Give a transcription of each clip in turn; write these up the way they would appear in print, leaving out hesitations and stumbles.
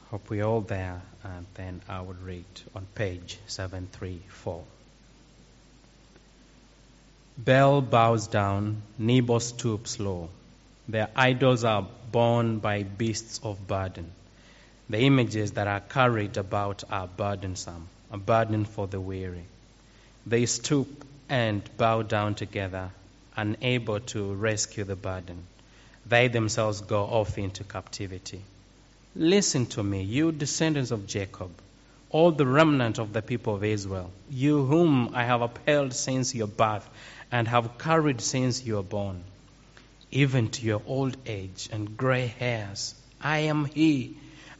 Hope we're all there, and then I will read on page 734. Bel bows down, Nebo stoops low. Their idols are borne by beasts of burden. The images that are carried about are burdensome, a burden for the weary. They stoop and bow down together, unable to rescue the burden. They themselves go off into captivity. Listen to me, you descendants of Jacob, all the remnant of the people of Israel, you whom I have upheld since your birth and have carried since you were born. Even to your old age and gray hairs, I am He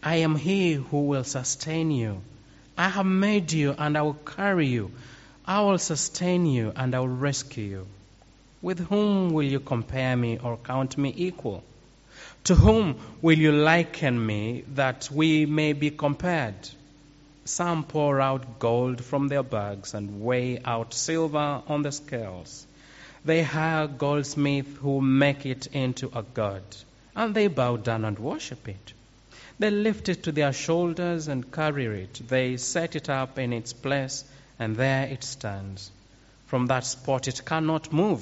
who will sustain you. I have made you and I will carry you. I will sustain you and I will rescue you. With whom will you compare me or count me equal? To whom will you liken me that we may be compared? Some pour out gold from their bags and weigh out silver on the scales. They hire goldsmiths who make it into a god, and they bow down and worship it. They lift it to their shoulders and carry it. They set it up in its place, and there it stands. From that spot it cannot move.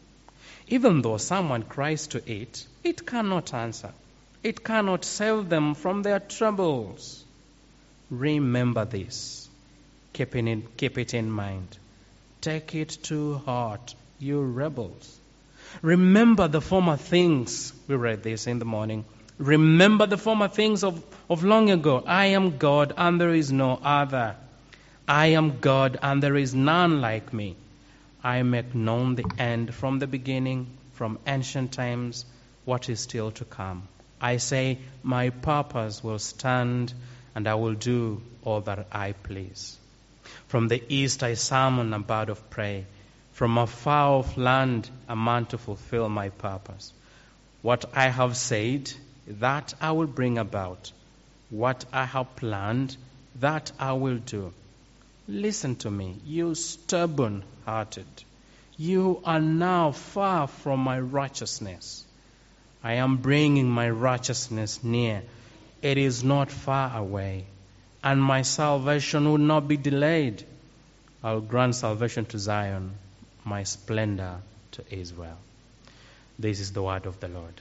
Even though someone cries to it, it cannot answer. It cannot save them from their troubles. Remember this. Keep it in mind. Take it to heart, you rebels. Remember the former things. We read this in the morning. Remember the former things of long ago. I am God and there is no other. I am God and there is none like me. I make known the end from the beginning, from ancient times, what is still to come. I say, my purpose will stand, and I will do all that I please. From the east I summon a bird of prey. From a far off land, a man to fulfill my purpose. What I have said, that I will bring about. What I have planned, that I will do. Listen to me, you stubborn-hearted. You are now far from my righteousness. I am bringing my righteousness near. It is not far away. And my salvation will not be delayed. I will grant salvation to Zion, my splendor to Israel. This is the word of the Lord.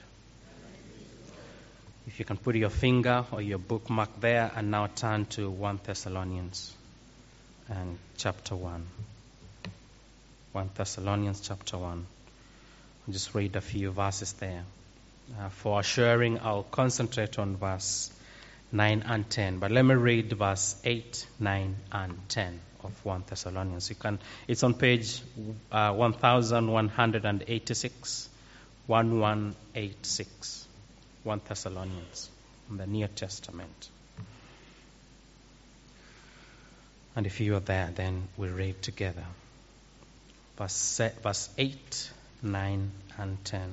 If you can put your finger or your bookmark there and now turn to 1 Thessalonians and chapter 1. 1 Thessalonians chapter 1. I'll just read a few verses there. For assuring, I'll concentrate on verse 9 and 10. But let me read verse 8, 9, and 10 of 1 Thessalonians. It's on page 1186, 1186. 1 Thessalonians in the New Testament. And if you are there, then we read together. Verse 8, 9, and 10.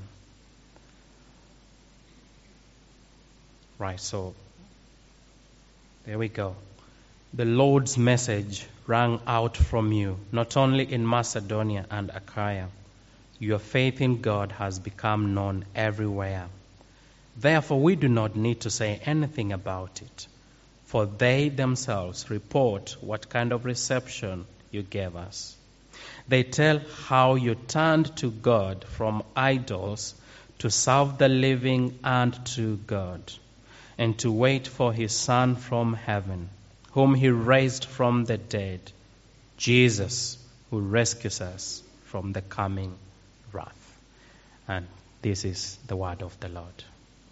Right, so there we go. The Lord's message rang out from you, not only in Macedonia and Achaia. Your faith in God has become known everywhere. Therefore, we do not need to say anything about it, for they themselves report what kind of reception you gave us. They tell how you turned to God from idols to serve the living and true God, and to wait for His Son from heaven, whom He raised from the dead, Jesus, who rescues us from the coming wrath. And this is the word of the Lord.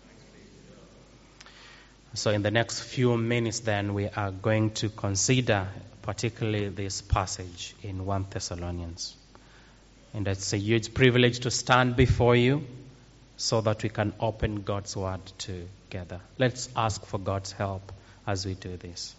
So in the next few minutes then we are going to consider particularly this passage in 1 Thessalonians. And it's a huge privilege to stand before you so that we can open God's word together. Let's ask for God's help as we do this.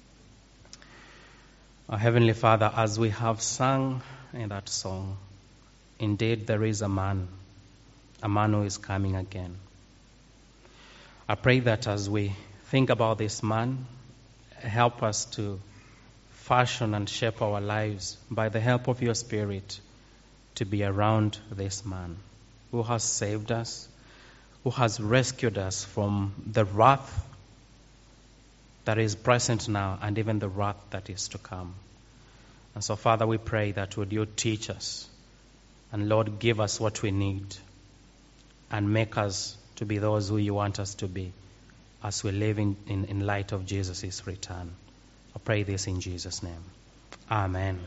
Our Heavenly Father, as we have sung in that song, indeed there is a man who is coming again. I pray that as we think about this man, help us to fashion and shape our lives by the help of your Spirit to be around this man who has saved us, who has rescued us from the wrath that is present now and even the wrath that is to come. And so, Father, we pray that would you teach us, and Lord, give us what we need, and make us to be those who you want us to be as we live in light of Jesus' return. I pray this in Jesus' name. Amen.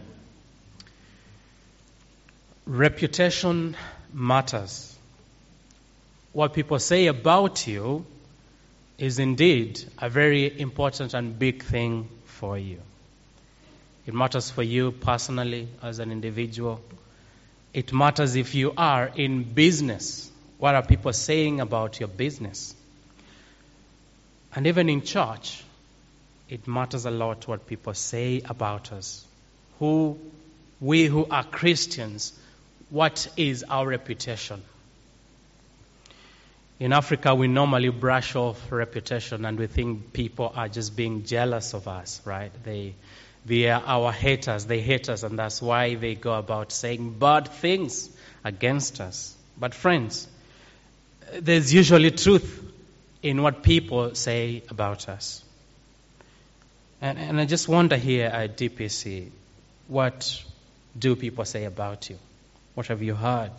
Reputation matters. What people say about you is indeed a very important and big thing for you. It matters for you personally as an individual. It matters if you are in business. What are people saying about your business? And even in church, it matters a lot what people say about us. We who are Christians, what is our reputation? In Africa, we normally brush off reputation and we think people are just being jealous of us, right? They are our haters. They hate us, and that's why they go about saying bad things against us. But friends, there's usually truth in what people say about us. And I just wonder here at DPC, what do people say about you? What have you heard?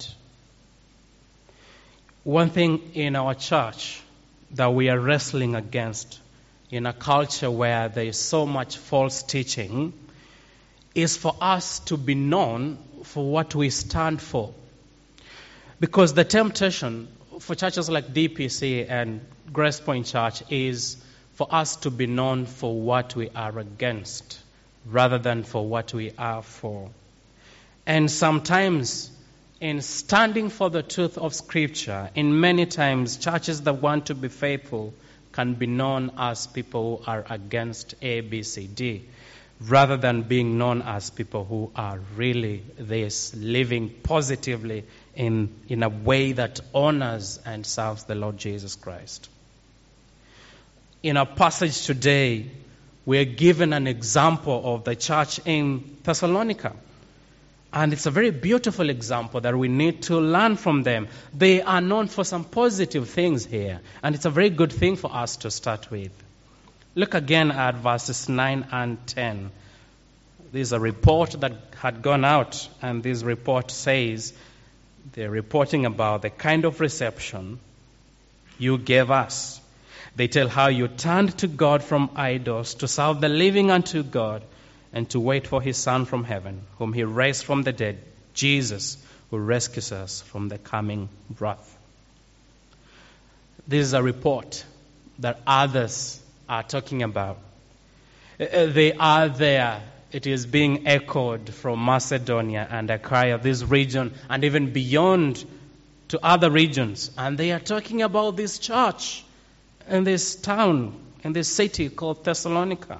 One thing in our church that we are wrestling against in a culture where there is so much false teaching is for us to be known for what we stand for. Because the temptation for churches like DPC and Grace Point Church is for us to be known for what we are against rather than for what we are for. And sometimes in standing for the truth of Scripture, in many times churches that want to be faithful can be known as people who are against A, B, C, D, rather than being known as people who are really this, living positively in a way that honors and serves the Lord Jesus Christ. In our passage today, we are given an example of the church in Thessalonica. And it's a very beautiful example that we need to learn from them. They are known for some positive things here, and it's a very good thing for us to start with. Look again at verses 9 and 10. There's a report that had gone out, and this report says they're reporting about the kind of reception you gave us. They tell how you turned to God from idols to serve the living unto God, and to wait for his Son from heaven, whom he raised from the dead, Jesus, who rescues us from the coming wrath. This is a report that others are talking about. They are there. It is being echoed from Macedonia and Achaia, this region, and even beyond to other regions. And they are talking about this church in this town, in this city called Thessalonica.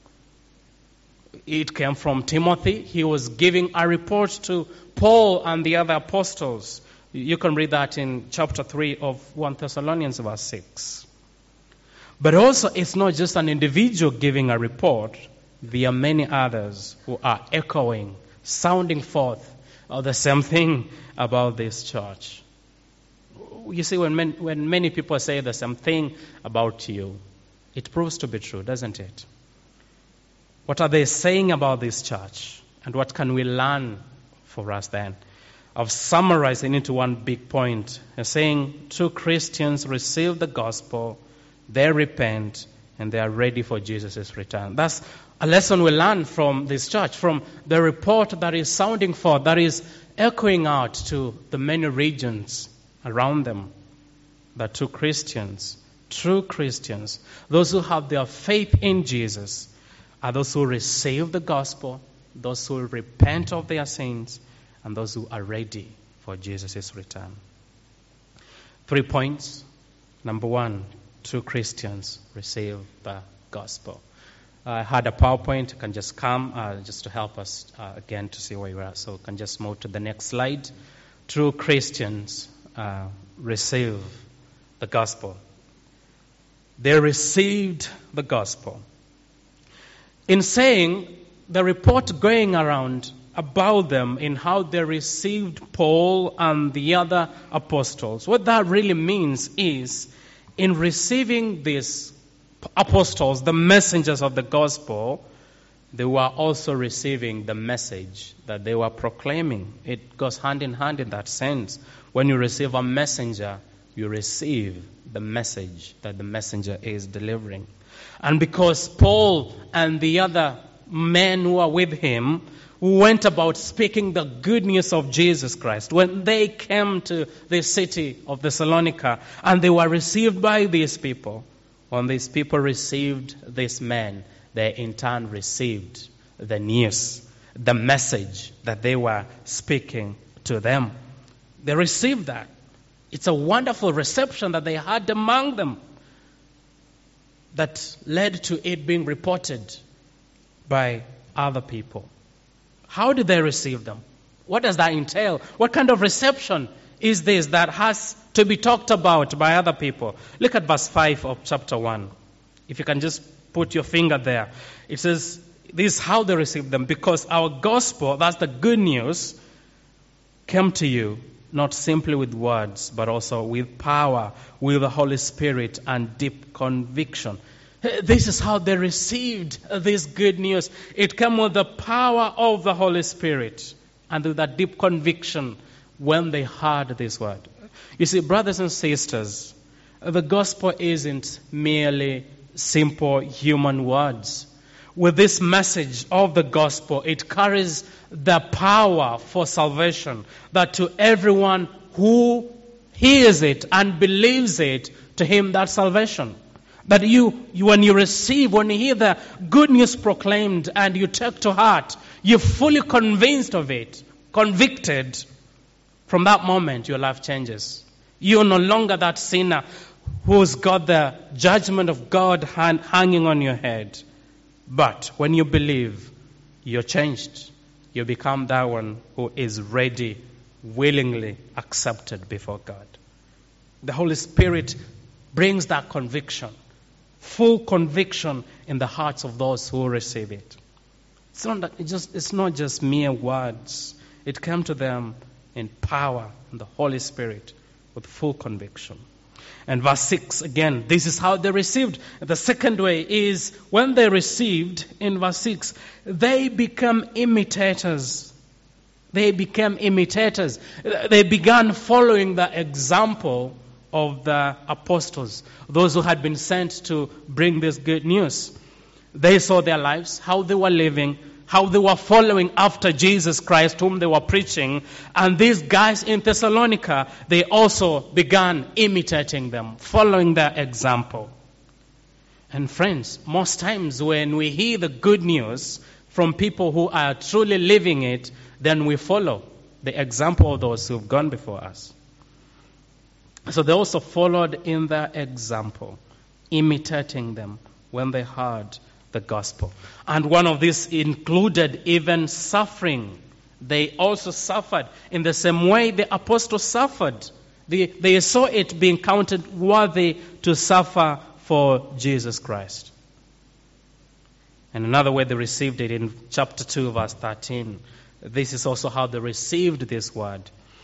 It came from Timothy. He was giving a report to Paul and the other apostles. You can read that in chapter 3 of 1 Thessalonians verse 6. But also, it's not just an individual giving a report. There are many others who are echoing, sounding forth the same thing about this church. You see, when many people say the same thing about you, it proves to be true, doesn't it? What are they saying about this church? And what can we learn for us then? I've summarized it into one big point. They're saying true Christians receive the gospel, they repent, and they are ready for Jesus' return. That's a lesson we learn from this church, from the report that is sounding forth, that is echoing out to the many regions around them. That true Christians, those who have their faith in Jesus, are those who receive the gospel, those who repent of their sins, and those who are ready for Jesus' return. 3 points. Number 1, true Christians receive the gospel. I had a PowerPoint. You can just come just to help us again to see where we are. So you can just move to the next slide. True Christians receive the gospel. They received the gospel. In saying the report going around about them in how they received Paul and the other apostles, what that really means is in receiving this apostles, the messengers of the gospel, they were also receiving the message that they were proclaiming. It goes hand in hand in that sense. When you receive a messenger, you receive the message that the messenger is delivering. And because Paul and the other men who are with him went about speaking the good news of Jesus Christ, when they came to the city of Thessalonica and they were received by these people, when these people received these men, they in turn received the news, the message that they were speaking to them. They received that. It's a wonderful reception that they had among them that led to it being reported by other people. How did they receive them? What does that entail? What kind of reception is this that has to be talked about by other people? Look at verse 5 of chapter 1. If you can just put your finger there. It says, this is how they received them. Because our gospel, that's the good news, came to you, not simply with words, but also with power, with the Holy Spirit and deep conviction. This is how they received this good news. It came with the power of the Holy Spirit and with that deep conviction when they heard this word. You see, brothers and sisters, the gospel isn't merely simple human words. With this message of the gospel, it carries the power for salvation, that to everyone who hears it and believes it, to him that's salvation. That you when you hear the good news proclaimed and you take to heart, you're fully convinced of it, convicted. From that moment, your life changes. You're no longer that sinner who's got the judgment of God hanging on your head. But when you believe, you're changed. You become that one who is ready, willingly accepted before God. The Holy Spirit brings that conviction. Full conviction in the hearts of those who receive it. It's not just mere words. It came to them in power in the Holy Spirit with full conviction. And verse 6 again, this is how they received. The second way is when they received, in verse 6, they become imitators. They became imitators. They began following the example of the apostles, those who had been sent to bring this good news. They saw their lives, how they were living, how they were following after Jesus Christ, whom they were preaching. And these guys in Thessalonica, they also began imitating them, following their example. And friends, most times when we hear the good news from people who are truly living it, then we follow the example of those who've gone before us. So they also followed in their example, imitating them when they heard the gospel. And one of these included even suffering. They also suffered in the same way the apostles suffered. They saw it being counted worthy to suffer for Jesus Christ. And another way they received it in chapter 2, verse 13. This is also how they received this word.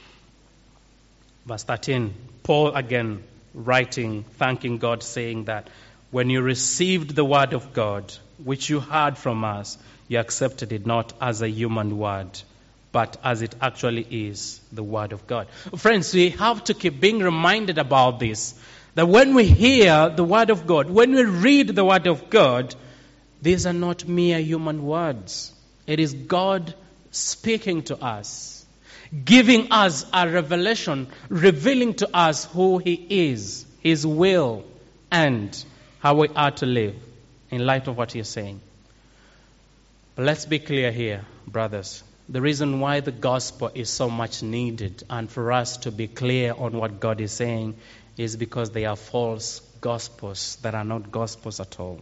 Verse 13, Paul again writing, thanking God, saying that when you received the word of God, which you heard from us, you accepted it not as a human word, but as it actually is, the word of God. Friends, we have to keep being reminded about this, that when we hear the word of God, when we read the word of God, these are not mere human words. It is God speaking to us, giving us a revelation, revealing to us who He is, His will, and how we are to live in light of what He is saying. But let's be clear here, brothers. The reason why the gospel is so much needed and for us to be clear on what God is saying is because they are false gospels that are not gospels at all.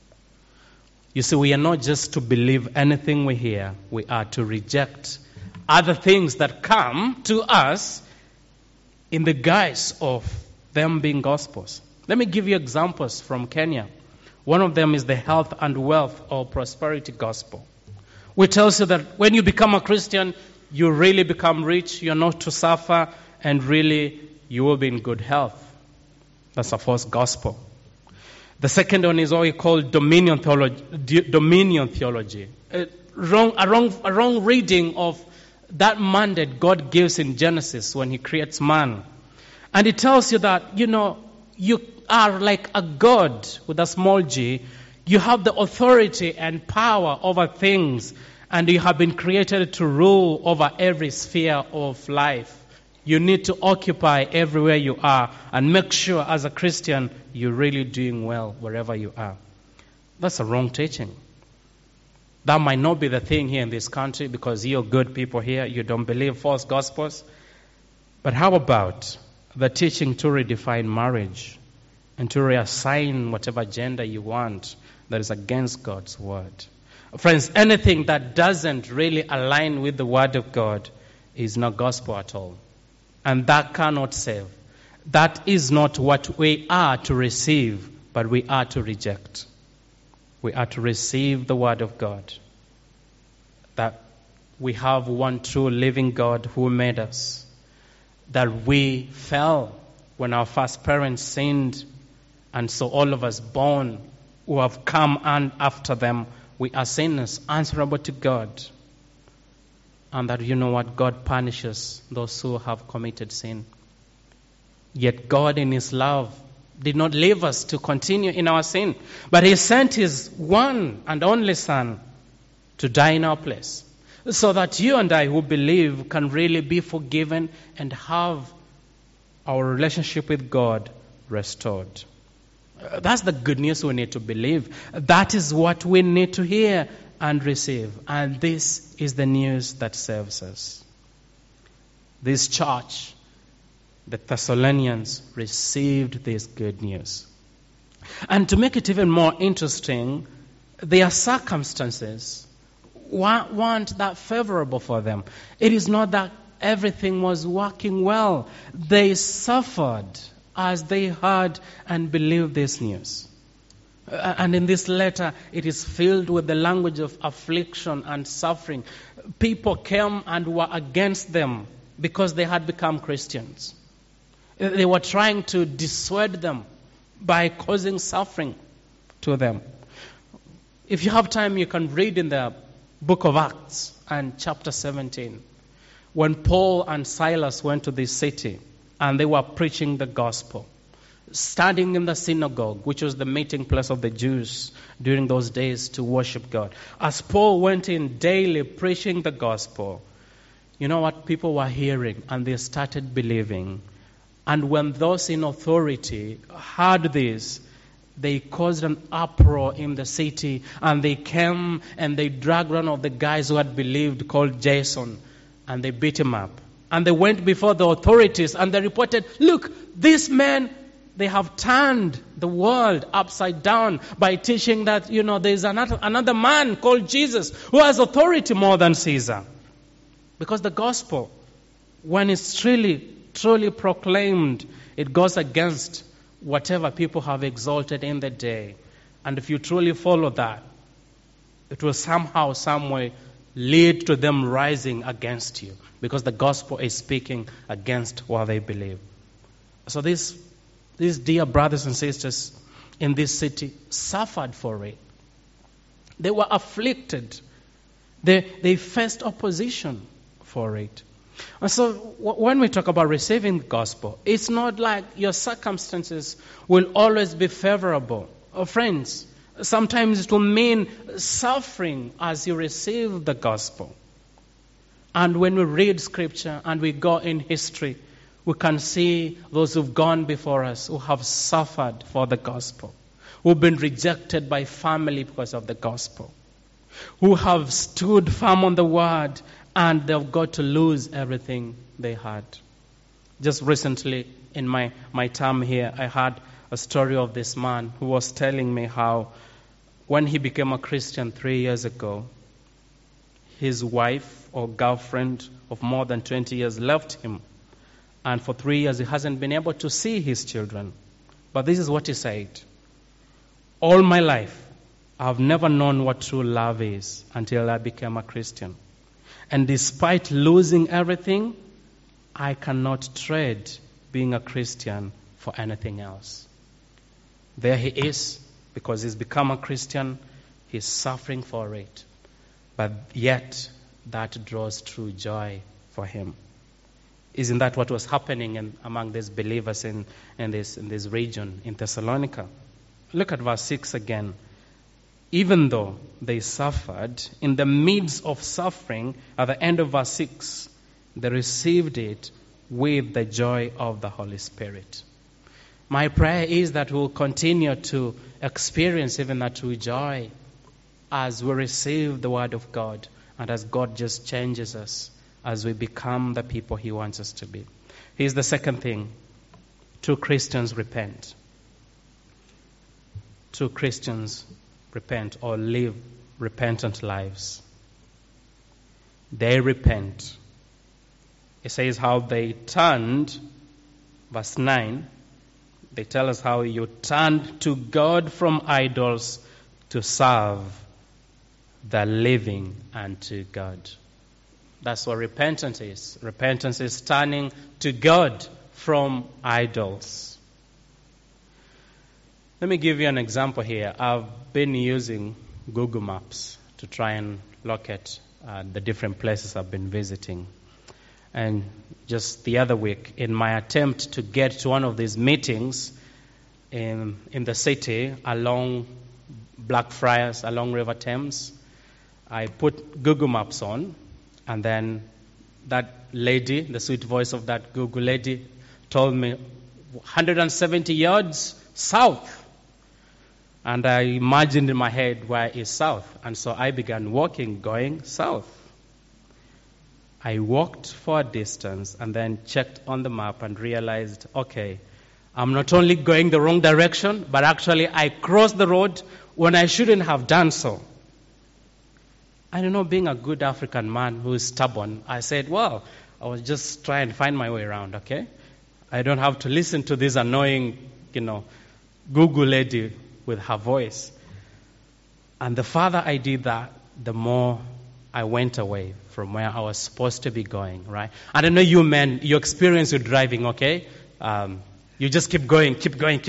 You see, we are not just to believe anything we hear. We are to reject other things that come to us in the guise of them being gospels. Let me give you examples from Kenya. One of them is the health and wealth or prosperity gospel, which tells you that when you become a Christian, you really become rich, you're not to suffer, and really you will be in good health. That's a false gospel. The second one is what we call dominion theology. A wrong reading of that mandate God gives in Genesis when He creates man. And it tells you that, you are like a God with a small g. You have the authority and power over things, and you have been created to rule over every sphere of life. You need to occupy everywhere you are and make sure as a Christian you're really doing well wherever you are. That's a wrong teaching. That might not be the thing here in this country because you're good people here. You don't believe false gospels. But how about the teaching to redefine marriage and to reassign whatever gender you want that is against God's word? Friends, anything that doesn't really align with the word of God is not gospel at all. And that cannot save. That is not what we are to receive, but we are to reject. We are to receive the word of God. That we have one true living God who made us. That we fell when our first parents sinned. And so all of us born who have come and after them, we are sinners, answerable to God. And that, God punishes those who have committed sin. Yet God in His love did not leave us to continue in our sin, but He sent His one and only Son to die in our place, so that you and I who believe can really be forgiven and have our relationship with God restored. That's the good news we need to believe. That is what we need to hear and receive. And this is the news that saves us. This church, the Thessalonians, received this good news. And to make it even more interesting, their circumstances weren't that favorable for them. It is not that everything was working well. They suffered as they heard and believed this news. And in this letter, it is filled with the language of affliction and suffering. People came and were against them because they had become Christians. They were trying to dissuade them by causing suffering to them. If you have time, you can read in the book of Acts and chapter 17, when Paul and Silas went to this city and they were preaching the gospel. Standing in the synagogue, which was the meeting place of the Jews during those days to worship God. As Paul went in daily preaching the gospel, you know what? People were hearing and they started believing. And when those in authority heard this, they caused an uproar in the city, and they came and they dragged one of the guys who had believed called Jason, and they beat him up. And they went before the authorities and they reported, look, these men, they have turned the world upside down by teaching that, there's another man called Jesus who has authority more than Caesar. Because the gospel, when it's truly proclaimed, it goes against whatever people have exalted in the day. And if you truly follow that, it will somehow, some way, lead to them rising against you. Because the gospel is speaking against what they believe. So these dear brothers and sisters in this city suffered for it. They were afflicted. They faced opposition for it. And so when we talk about receiving the gospel, it's not like your circumstances will always be favorable. Friends, sometimes it will mean suffering as you receive the gospel. And when we read scripture and we go in history, we can see those who've gone before us who have suffered for the gospel, who've been rejected by family because of the gospel, who have stood firm on the word and they've got to lose everything they had. Just recently in my time here, I heard a story of this man who was telling me how when he became a Christian 3 years ago, his wife or girlfriend of more than 20 years left him. And for 3 years, he hasn't been able to see his children. But this is what he said. All my life, I've never known what true love is until I became a Christian. And despite losing everything, I cannot trade being a Christian for anything else. There he is, because he's become a Christian, he's suffering for it. But yet, that draws true joy for him. Isn't that what was happening among these believers in this region, in Thessalonica? Look at verse 6 again. Even though they suffered, in the midst of suffering, at the end of verse 6, they received it with the joy of the Holy Spirit. My prayer is that we'll continue to experience even that true joy as we receive the Word of God and as God just changes us as we become the people He wants us to be. Here's the second thing. True Christians repent. True Christians repent or live repentant lives. They repent. It says how they turned, verse 9, they tell us how you turned to God from idols to serve the living and to God. That's what repentance is. Repentance is turning to God from idols. Let me give you an example here. I've been using Google Maps to try and locate the different places I've been visiting. And just the other week, in my attempt to get to one of these meetings in the city along Blackfriars, along River Thames, I put Google Maps on, and then that lady, the sweet voice of that Google lady, told me 170 yards south. And I imagined in my head where is south. And so I began walking, going south. I walked for a distance and then checked on the map and realized, okay, I'm not only going the wrong direction, but actually I crossed the road when I shouldn't have done so. And being a good African man who is stubborn, I said, well, I was just trying to find my way around, okay? I don't have to listen to this annoying, Google lady with her voice. And the farther I did that, the more I went away from where I was supposed to be going, right? I don't know you men, your experience with driving, okay? You just keep going.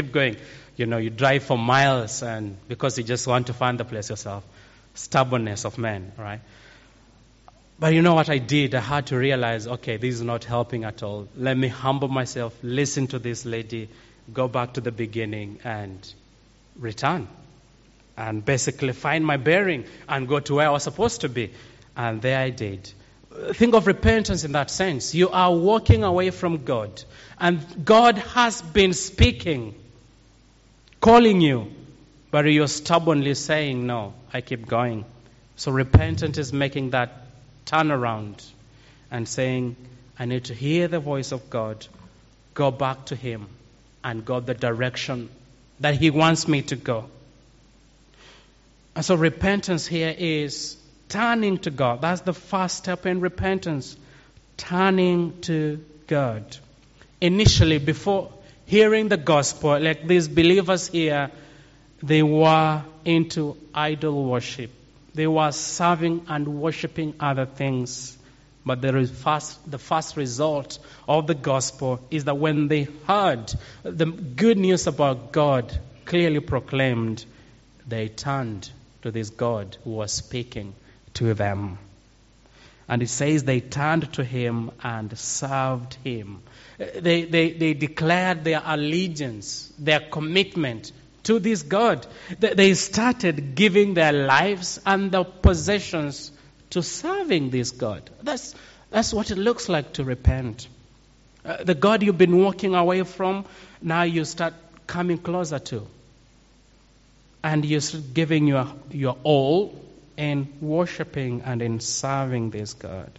You drive for miles and because you just want to find the place yourself. Stubbornness of men, right? But you know what I did? I had to realize, okay, this is not helping at all. Let me humble myself, listen to this lady, go back to the beginning and return. And basically find my bearing and go to where I was supposed to be. And there I did. Think of repentance in that sense. You are walking away from God. And God has been speaking, calling you. But you're stubbornly saying, no, I keep going. So repentance is making that turnaround and saying, I need to hear the voice of God, go back to Him, and go the direction that He wants me to go. And so repentance here is turning to God. That's the first step in repentance. Turning to God. Initially, before hearing the gospel, like these believers here, they were into idol worship. They were serving and worshiping other things. But the first result of the gospel is that when they heard the good news about God clearly proclaimed, they turned to this God who was speaking to them. And it says they turned to Him and served Him. They declared their allegiance, their commitment to this God. They started giving their lives and their possessions to serving this God. That's what it looks like to repent. The God you've been walking away from, now you start coming closer to. And you're giving your all in worshiping and in serving this God.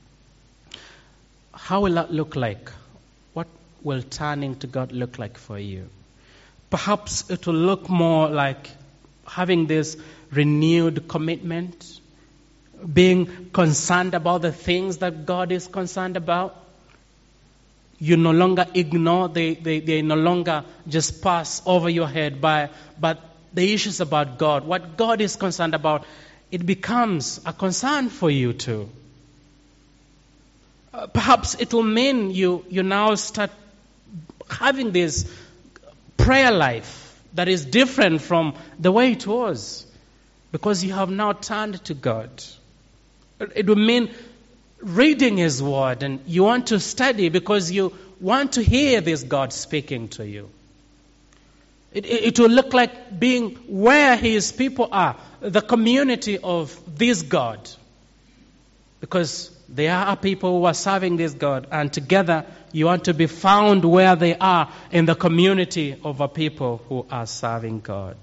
How will that look like? What will turning to God look like for you? Perhaps it will look more like having this renewed commitment, being concerned about the things that God is concerned about. You no longer ignore, they no longer just pass over your head but the issues about God, what God is concerned about, it becomes a concern for you too. Perhaps it will mean you now start having this prayer life that is different from the way it was, because you have now turned to God. It would mean reading His Word, and you want to study because you want to hear this God speaking to you. It will look like being where His people are, the community of this God. Because there are people who are serving this God, and together you want to be found where they are in the community of a people who are serving God.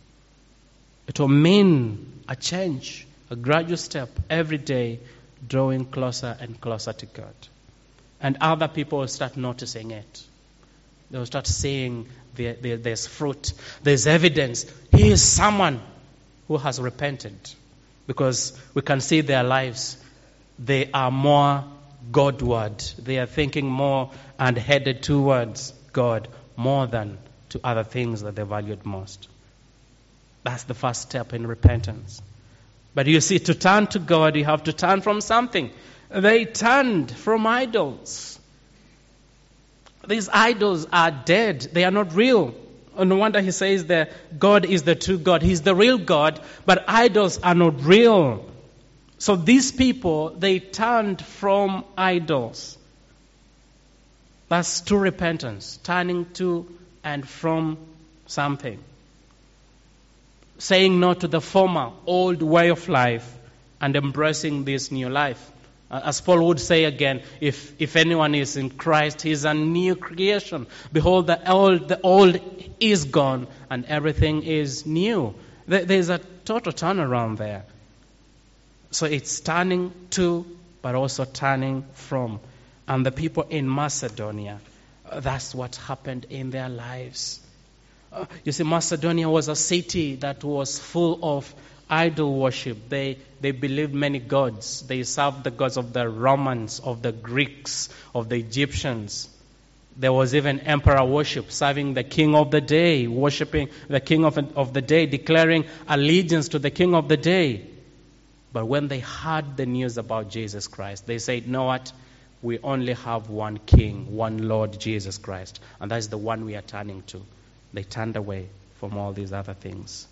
It will mean a change, a gradual step every day, drawing closer and closer to God. And other people will start noticing it. They will start seeing there's fruit, there's evidence. He is someone who has repented, because we can see their lives. They are more Godward. They are thinking more and headed towards God more than to other things that they valued most. That's the first step in repentance. But you see, to turn to God, you have to turn from something. They turned from idols. These idols are dead. They are not real. No wonder he says that God is the true God. He's the real God, but idols are not real. So these people, they turned from idols. That's true repentance, turning to and from something. Saying no to the former old way of life and embracing this new life. As Paul would say again, if anyone is in Christ, he is a new creation. Behold, the old is gone and everything is new. There's a total turnaround there. So it's turning to, but also turning from. And the people in Macedonia, that's what happened in their lives. You see, Macedonia was a city that was full of idol worship. They believed many gods. They served the gods of the Romans, of the Greeks, of the Egyptians. There was even emperor worship, serving the king of the day, worshiping the king of the day, declaring allegiance to the king of the day. But when they heard the news about Jesus Christ, they said, "No, what? We only have one king, one Lord, Jesus Christ. And that's the one we are turning to." They turned away from all these other things.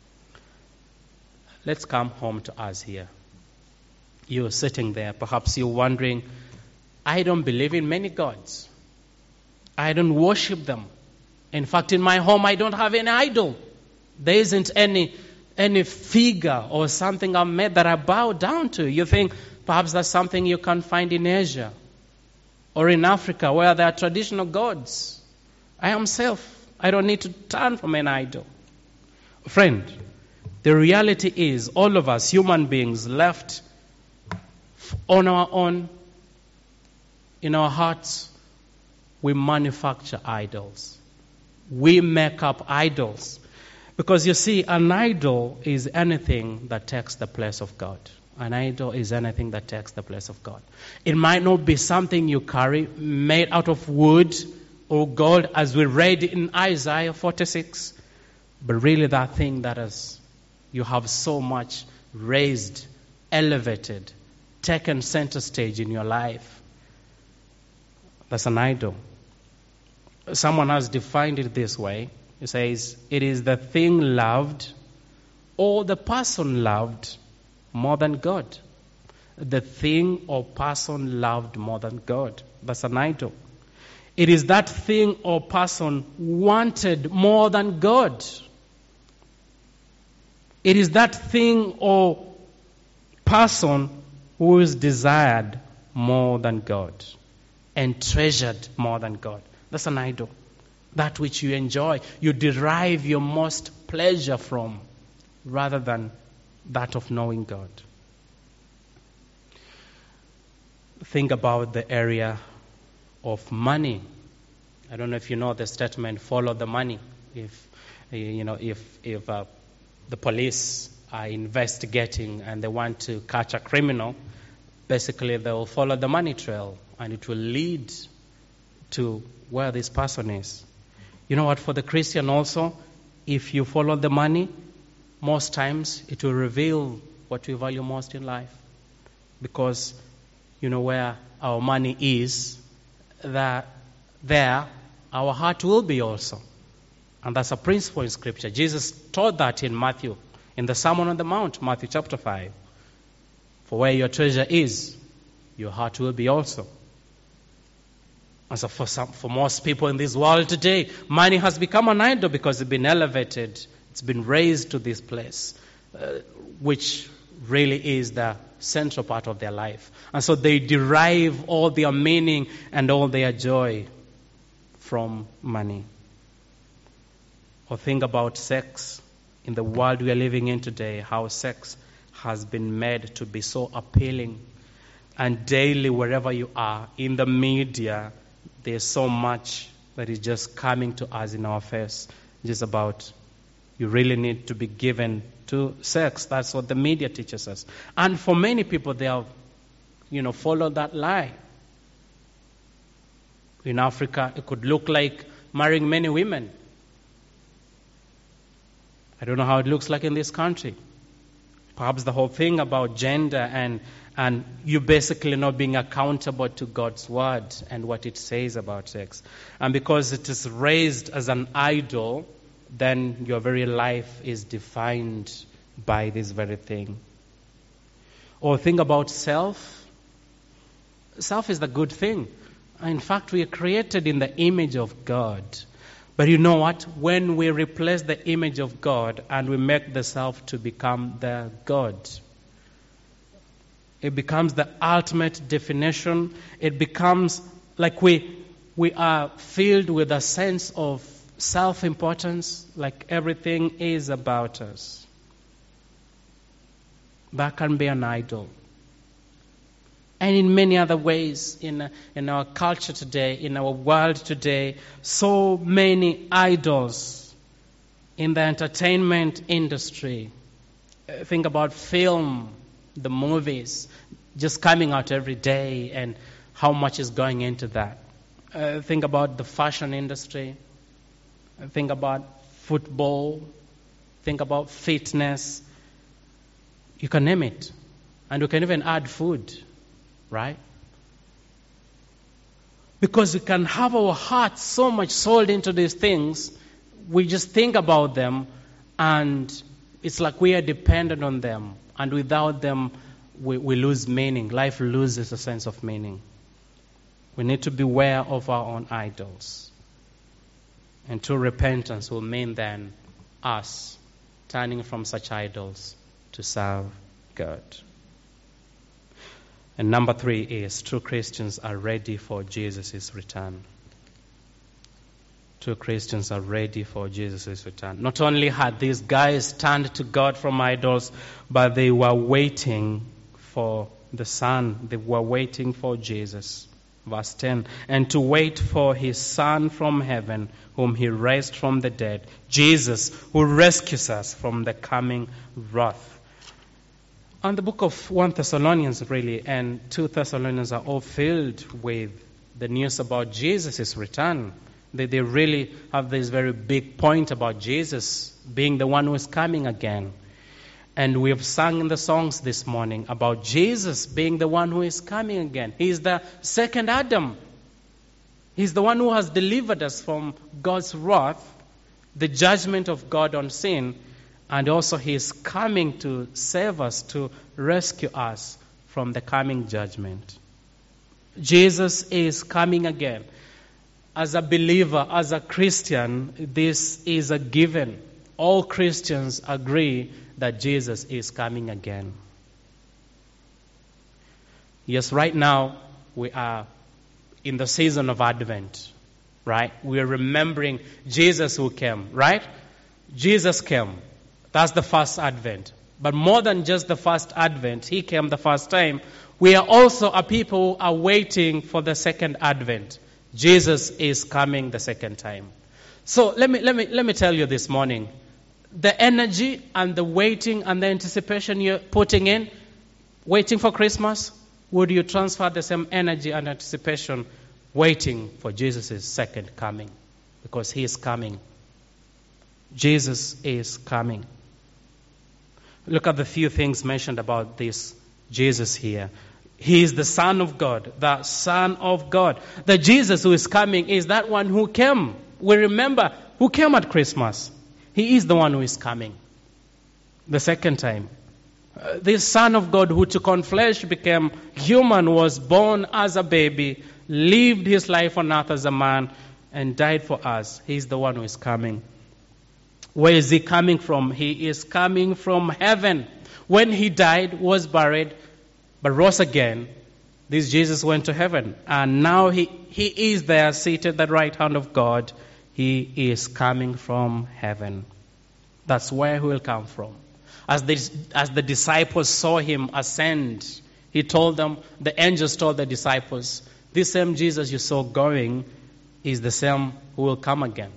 Let's come home to us here. You're sitting there. Perhaps you're wondering, I don't believe in many gods. I don't worship them. In fact, in my home, I don't have any idol. There isn't any figure or something I've made that I bow down to. You think perhaps that's something you can find in Asia or in Africa where there are traditional gods. I am self. I don't need to turn from an idol. Friend, the reality is all of us human beings left on our own, in our hearts, we manufacture idols. We make up idols. Because you see, an idol is anything that takes the place of God. An idol is anything that takes the place of God. It might not be something you carry, made out of wood or gold, as we read in Isaiah 46, but really that thing that you have so much raised, elevated, taken center stage in your life. That's an idol. Someone has defined it this way. He says, it is the thing loved or the person loved more than God. The thing or person loved more than God. That's an idol. It is that thing or person wanted more than God. It is that thing or person who is desired more than God and treasured more than God. That's an idol. That which you enjoy, you derive your most pleasure from, rather than that of knowing God. Think about the area of money. I don't know if you know the statement, follow the money. If the police are investigating and they want to catch a criminal, basically they will follow the money trail and it will lead to where this person is. You know what, for the Christian also, if you follow the money, most times it will reveal what we value most in life. Because you know where our money is, that there our heart will be also. And that's a principle in Scripture. Jesus taught that in Matthew, in the Sermon on the Mount, Matthew chapter 5. For where your treasure is, your heart will be also. And so for most people in this world today, money has become an idol because it's been elevated. It's been raised to this place, which really is the central part of their life. And so they derive all their meaning and all their joy from money. Or think about sex. In the world we are living in today, how sex has been made to be so appealing. And daily, wherever you are, in the media, there's so much that is just coming to us in our face. Just about, you really need to be given to sex. That's what the media teaches us. And for many people, they have, followed that lie. In Africa, it could look like marrying many women. I don't know how it looks like in this country. Perhaps the whole thing about gender and you basically not being accountable to God's word and what it says about sex. And because it is raised as an idol, then your very life is defined by this very thing. Or think about self. Self is the good thing. In fact, we are created in the image of God. But you know what? When we replace the image of God and we make the self to become the God, it becomes the ultimate definition. It becomes like we are filled with a sense of self-importance, like everything is about us. That can be an idol. And in many other ways, in our culture today, in our world today, so many idols in the entertainment industry. Think about film, the movies, just coming out every day and how much is going into that. Think about the fashion industry. Think about football. Think about fitness. You can name it. And you can even add food. Right? Because we can have our hearts so much sold into these things, we just think about them and it's like we are dependent on them. And without them, we lose meaning. Life loses a sense of meaning. We need to beware of our own idols. And true repentance will mean then us turning from such idols to serve God. And number 3 is true Christians are ready for Jesus' return. True Christians are ready for Jesus' return. Not only had these guys turned to God from idols, but they were waiting for the Son. They were waiting for Jesus. Verse 10, and to wait for his Son from heaven, whom he raised from the dead, Jesus, who rescues us from the coming wrath. And the book of 1 Thessalonians really and 2 Thessalonians are all filled with the news about Jesus' return. They really have this very big point about Jesus being the one who is coming again. And we have sung in the songs this morning about Jesus being the one who is coming again. He is the second Adam. He's the one who has delivered us from God's wrath, the judgment of God on sin, and also he is coming to save us, to rescue us from the coming judgment. Jesus is coming again. As a believer, as a Christian, this is a given. All Christians agree that Jesus is coming again. Yes, right now we are in the season of Advent, right? We are remembering Jesus who came, right? Jesus came. That's the first Advent. But more than just the first Advent, he came the first time. We are also a people who are waiting for the second Advent. Jesus is coming the second time. So let me tell you this morning, the energy and the waiting and the anticipation you're putting in, waiting for Christmas, would you transfer the same energy and anticipation waiting for Jesus' second coming? Because he is coming. Jesus is coming. Look at the few things mentioned about this Jesus here. He is the Son of God, the Son of God. The Jesus who is coming is that one who came we remember who came at Christmas. He is the one who is coming. The second time. This Son of God who took on flesh, became human, was born as a baby, lived his life on earth as a man, and died for us. He is the one who is coming. Where is he coming from? He is coming from heaven. When he died, was buried, but rose again, this Jesus went to heaven. And now he is there, seated at the right hand of God. He is coming from heaven. That's where he will come from. As the disciples saw him ascend, he told them, the angels told the disciples, this same Jesus you saw going is the same who will come again.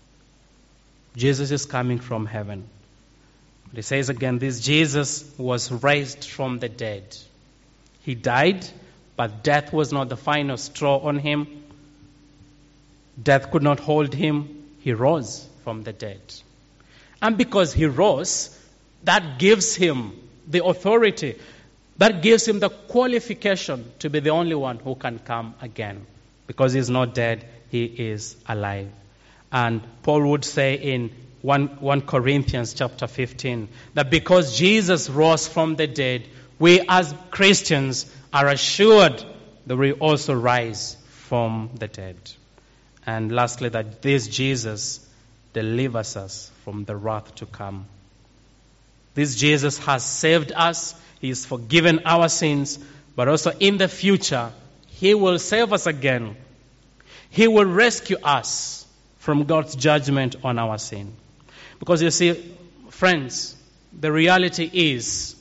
Jesus is coming from heaven. He says again, this Jesus was raised from the dead. He died, but death was not the final straw on him. Death could not hold him. He rose from the dead. And because he rose, that gives him the authority. That gives him the qualification to be the only one who can come again. Because he's not dead, he is alive. And Paul would say in 1 Corinthians chapter 15, that because Jesus rose from the dead, we as Christians are assured that we also rise from the dead. And lastly, that this Jesus delivers us from the wrath to come. This Jesus has saved us. He has forgiven our sins. But also in the future, he will save us again. He will rescue us from God's judgment on our sin. Because you see, friends, the reality is,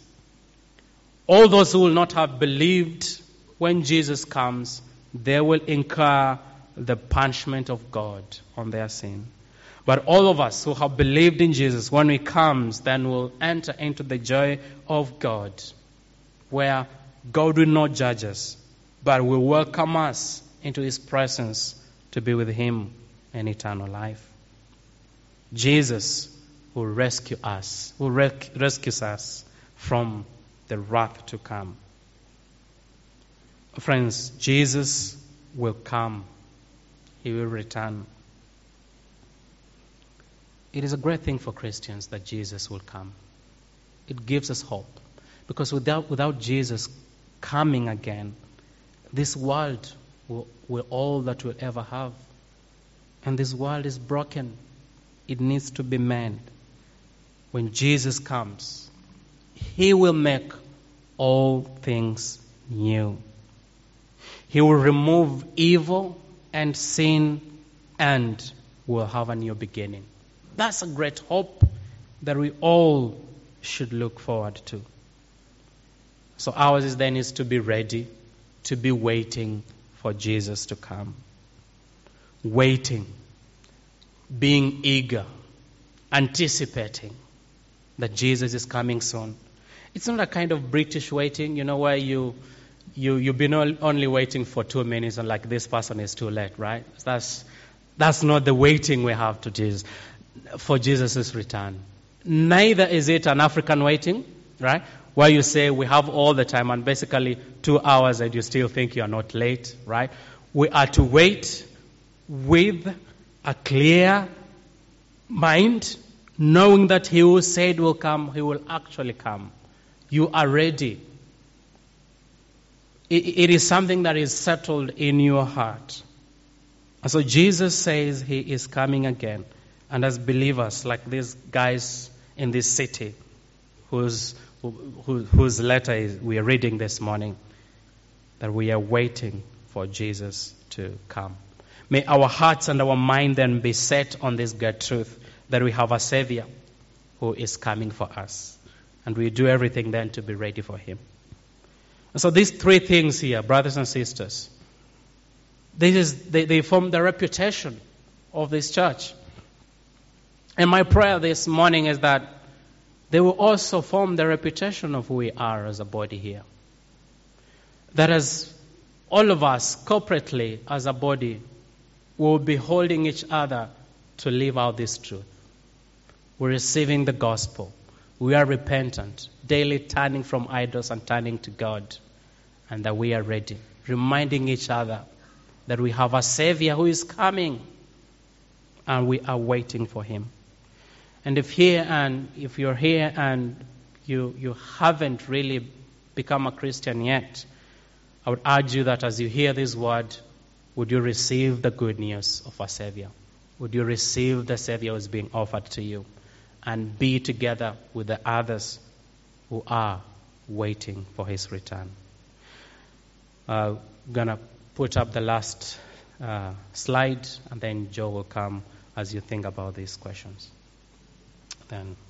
all those who will not have believed when Jesus comes, they will incur the punishment of God on their sin. But all of us who have believed in Jesus, when he comes, then we'll enter into the joy of God, where God will not judge us, but will welcome us into his presence to be with him in eternal life. Jesus will rescue us, rescues us from the wrath to come. Friends, Jesus will come. He will return. It is a great thing for Christians that Jesus will come. It gives us hope. Because without Jesus coming again, this world will all that we'll ever have. And this world is broken. It needs to be mended. When Jesus comes, he will make all things new. He will remove evil and sin and will have a new beginning. That's a great hope that we all should look forward to. So ours is to be ready, to be waiting for Jesus to come. Waiting, being eager, anticipating that Jesus is coming soon. It's not a kind of British waiting, where you've been only waiting for 2 minutes and like this person is too late, right? That's not the waiting we have for Jesus' return. Neither is it an African waiting, right? Where you say we have all the time and basically 2 hours and you still think you are not late, right? We are to wait with a clear mind, knowing that he who said will come, he will actually come. You are ready. It is something that is settled in your heart. And so Jesus says he is coming again. And as believers, like these guys in this city, whose letter we are reading this morning, that we are waiting for Jesus to come. May our hearts and our mind then be set on this great truth that we have a Savior who is coming for us. And we do everything then to be ready for him. And so these 3 things here, brothers and sisters, they form the reputation of this church. And my prayer this morning is that they will also form the reputation of who we are as a body here. That as all of us corporately as a body will be holding each other to live out this truth. We're receiving the gospel. We are repentant, daily turning from idols and turning to God, and that we are ready, reminding each other that we have a Savior who is coming. and we are waiting for him. And if you're here and you haven't really become a Christian yet, I would urge you that as you hear this word, would you receive the good news of our Savior? Would you receive the Savior who is being offered to you and be together with the others who are waiting for his return? I'm going to put up the last slide, and then Joe will come as you think about these questions. Then